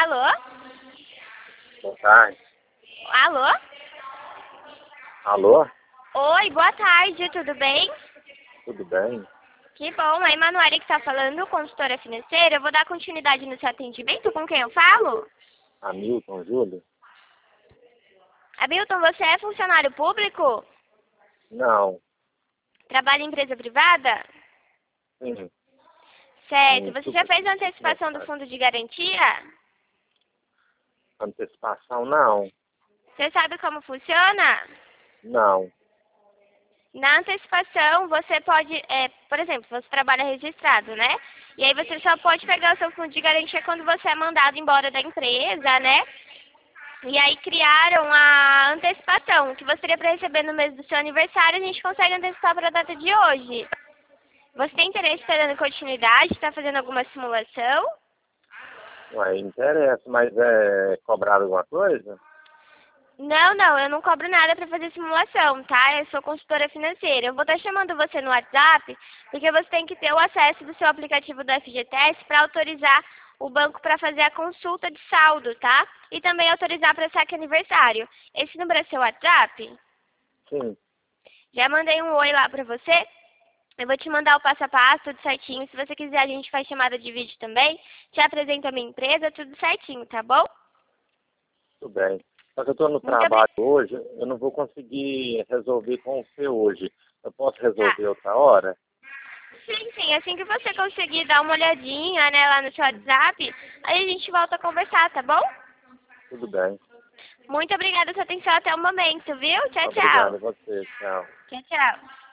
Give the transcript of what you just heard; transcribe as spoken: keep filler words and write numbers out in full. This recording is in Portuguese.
Alô? Boa tarde. Alô? Alô? Oi, boa tarde, tudo bem? Tudo bem? Que bom, a Emanuele que está falando, consultora financeira. Eu vou dar continuidade no seu atendimento. Com quem eu falo? Hamilton, Júlio? Hamilton, você é funcionário público? Não. Trabalha em empresa privada? Sim. Certo. Sim, Você já super- fez a antecipação do fundo de garantia? Antecipação, não. Você sabe como funciona? Não. Na antecipação, você pode, é, por exemplo, você trabalha registrado, né? E aí você só pode pegar o seu fundo de garantia quando você é mandado embora da empresa, né? E aí criaram a antecipação, que você teria para receber no mês do seu aniversário, a gente consegue antecipar para a data de hoje. Você tem interesse em estar dando continuidade, está fazendo alguma simulação? Ué, interessa, mas é cobrar alguma coisa? Não, não, eu não cobro nada para fazer simulação, tá? Eu sou consultora financeira. Eu vou estar chamando você no WhatsApp, porque você tem que ter o acesso do seu aplicativo do F G T S para autorizar o banco para fazer a consulta de saldo, tá? E também autorizar para saque aniversário. Esse número é seu WhatsApp? Sim. Já mandei um oi lá para você. Eu vou te mandar o passo a passo, tudo certinho. Se você quiser, a gente faz chamada de vídeo também. Te apresento a minha empresa, tudo certinho, tá bom? Tudo bem. Só que eu estou no Muito trabalho obrigada. hoje, eu não vou conseguir resolver com você hoje. Eu posso Tá. resolver outra hora? Sim, sim. Assim que você conseguir dar uma olhadinha, né, lá no seu WhatsApp, aí a gente volta a conversar, tá bom? Tudo bem. Muito obrigada pela sua atenção até o momento, viu? Tchau, Obrigado a tchau. você. Tchau. Tchau, tchau.